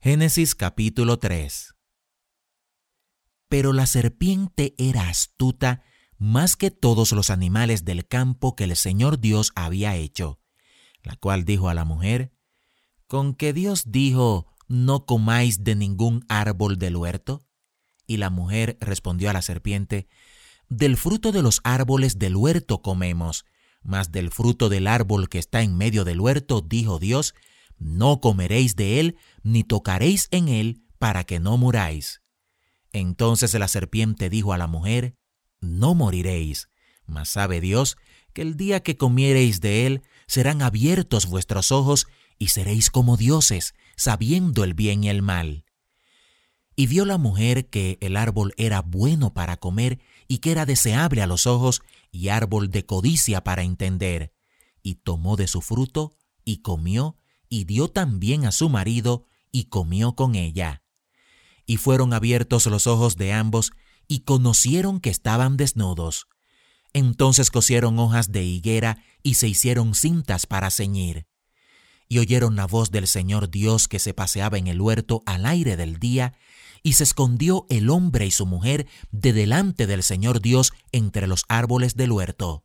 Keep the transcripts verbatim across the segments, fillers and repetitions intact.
Génesis capítulo tres. Pero la serpiente era astuta más que todos los animales del campo que el Señor Dios había hecho, la cual dijo a la mujer: ¿Con que Dios dijo, no comáis de ningún árbol del huerto? Y la mujer respondió a la serpiente: Del fruto de los árboles del huerto comemos, mas del fruto del árbol que está en medio del huerto, dijo Dios, no comeréis de él, ni tocaréis en él, para que no muráis. Entonces la serpiente dijo a la mujer: No moriréis, mas sabe Dios que el día que comiereis de él, serán abiertos vuestros ojos, y seréis como dioses, sabiendo el bien y el mal. Y vio la mujer que el árbol era bueno para comer, y que era deseable a los ojos, y árbol de codicia para entender. Y tomó de su fruto, y comió, y dio también a su marido, y comió con ella. Y fueron abiertos los ojos de ambos, y conocieron que estaban desnudos. Entonces cosieron hojas de higuera, y se hicieron cintas para ceñir. Y oyeron la voz del Señor Dios que se paseaba en el huerto al aire del día, y se escondió el hombre y su mujer de delante del Señor Dios entre los árboles del huerto.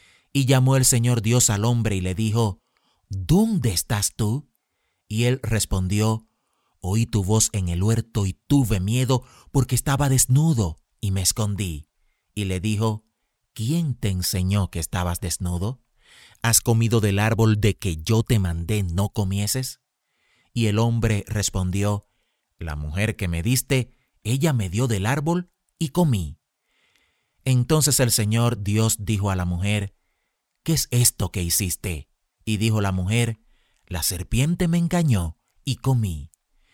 Y llamó el Señor Dios al hombre y le dijo: ¿Dónde estás tú? Y él respondió: Oí tu voz en el huerto y tuve miedo porque estaba desnudo y me escondí. Y le dijo: ¿Quién te enseñó que estabas desnudo? ¿Has comido del árbol de que yo te mandé no comieses? Y el hombre respondió: La mujer que me diste, ella me dio del árbol y comí. Entonces el Señor Dios dijo a la mujer: ¿Qué es esto que hiciste? Y dijo la mujer: La serpiente me engañó y comí.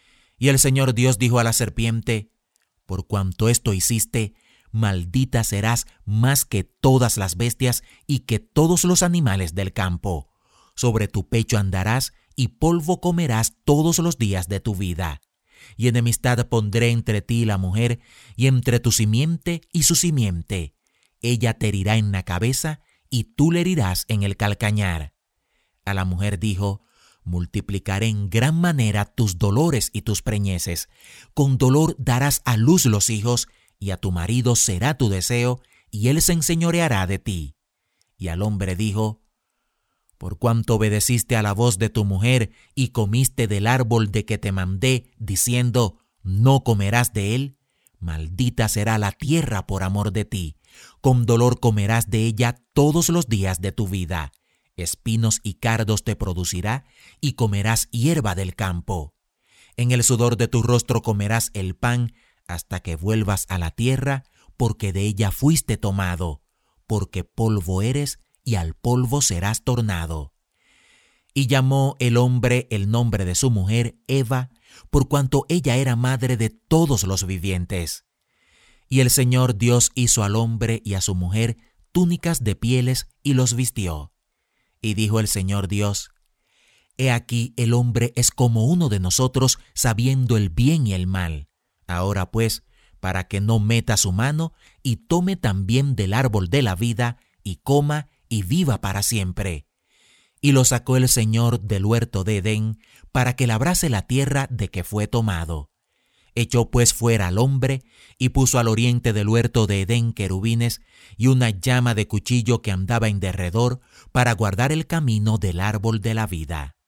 Y el Señor Dios dijo a la serpiente: Por cuanto esto hiciste, maldita serás más que todas las bestias y que todos los animales del campo. Sobre tu pecho andarás y polvo comerás todos los días de tu vida. Y enemistad pondré entre ti y la mujer, y entre tu simiente y su simiente. Ella te herirá en la cabeza, y tú le herirás en el calcañar. A la mujer dijo: Multiplicaré en gran manera tus dolores y tus preñeces. Con dolor darás a luz los hijos, y a tu marido será tu deseo, y él se enseñoreará de ti. Y al hombre dijo: Por cuanto obedeciste a la voz de tu mujer, y comiste del árbol de que te mandé, diciendo, no comerás de él, maldita será la tierra por amor de ti. Con dolor comerás de ella todos los días de tu vida. Espinos y cardos te producirá, y comerás hierba del campo. En el sudor de tu rostro comerás el pan, hasta que vuelvas a la tierra, porque de ella fuiste tomado, porque polvo eres, y al polvo serás tornado. Y llamó el hombre el nombre de su mujer Eva, por cuanto ella era madre de todos los vivientes. Y el Señor Dios hizo al hombre y a su mujer túnicas de pieles y los vistió. Y dijo el Señor Dios: He aquí el hombre es como uno de nosotros, sabiendo el bien y el mal. Ahora pues, para que no meta su mano y tome también del árbol de la vida, y coma y viva para siempre. Y lo sacó el Señor del huerto de Edén, para que labrase la tierra de que fue tomado. Echó pues fuera al hombre, y puso al oriente del huerto de Edén querubines, y una llama de cuchillo que andaba en derredor, para guardar el camino del árbol de la vida.